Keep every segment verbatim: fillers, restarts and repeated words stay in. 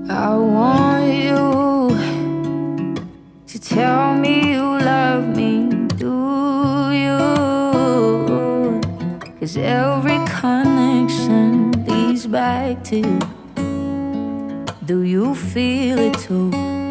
I want you to tell me you love me, do you? 'Cause every connection leads back to you. Do you feel it too?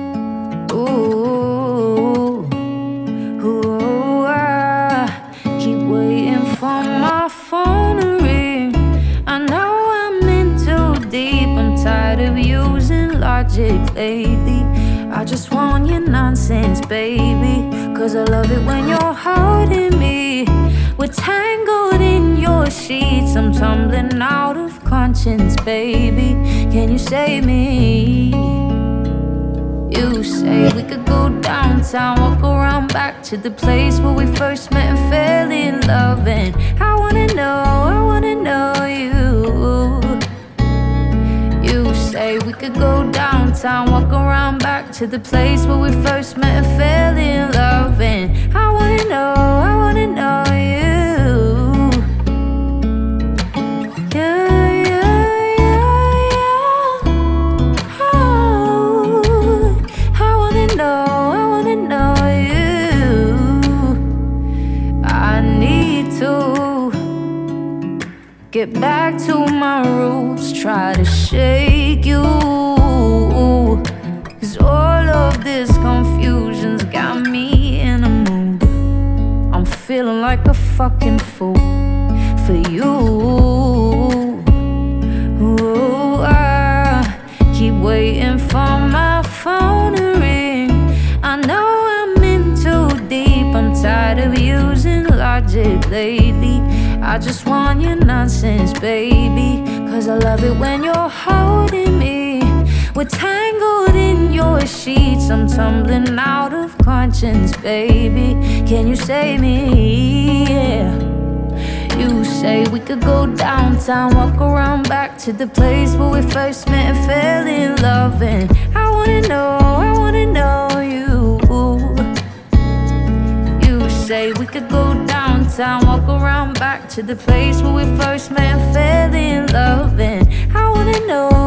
Ooh, ooh, I keep waiting for my phone to ring. I know I'm in too deep, I'm tired of using logic lately. I just want your nonsense, baby, 'cause I love it when you're holding me. We're tangled in your sheets, I'm tumbling out of conscience, baby. Can you save me? You say we could go downtown, walk around back to the place where we first met and fell in love. And I wanna know, I wanna know you. You say we could go downtown, walk around back to the place where we first met and fell in love. And I wanna know, I wanna know you. Get back to my roots, try to shake you. 'Cause all of this confusion's got me in a mood. I'm feeling like a fucking fool for you. Ooh, I keep waiting for my phone to ring. I know I'm in too deep, I'm tired of using logic lately. I just want your nonsense, baby, 'cause I love it when you're holding me. We're tangled in your sheets, I'm tumbling out of conscience, baby. Can you save me? Yeah. You say we could go downtown, walk around back to the place where we first met and fell in love. And I wanna know, I wanna know you. You say we could go downtown, walk around back to the place where we first met and fell in love. And I wanna know,